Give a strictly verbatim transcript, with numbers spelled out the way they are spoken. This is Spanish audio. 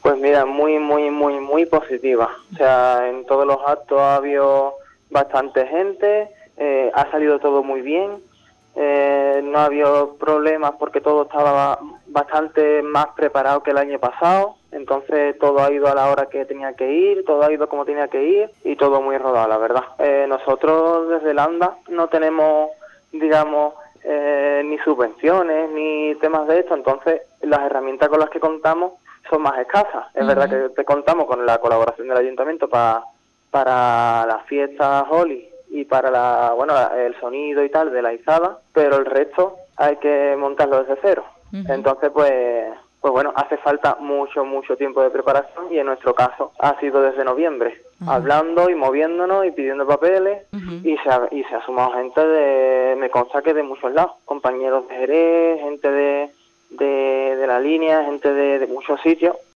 Pues mira, muy, muy, muy, muy positiva. O sea, en todos los actos ha habido bastante gente, eh, ha salido todo muy bien, eh, no ha habido problemas porque todo estaba bastante más preparado que el año pasado, entonces todo ha ido a la hora que tenía que ir, todo ha ido como tenía que ir y todo muy rodado, la verdad. Eh, nosotros desde el ANDA no tenemos, digamos, eh, ni subvenciones ni temas de esto, entonces las herramientas con las que contamos son más escasas. Es uh-huh. verdad que te contamos con la colaboración del ayuntamiento para para las fiestas Holi y para la bueno el sonido y tal de la izada, pero el resto hay que montarlo desde cero. Uh-huh. Entonces, pues pues bueno, hace falta mucho, mucho tiempo de preparación y en nuestro caso ha sido desde noviembre, uh-huh. hablando y moviéndonos y pidiendo papeles uh-huh. y se ha, y se ha sumado gente de, me consta que de muchos lados, compañeros de Jerez, gente de de, de la línea, gente de, de muchos sitios,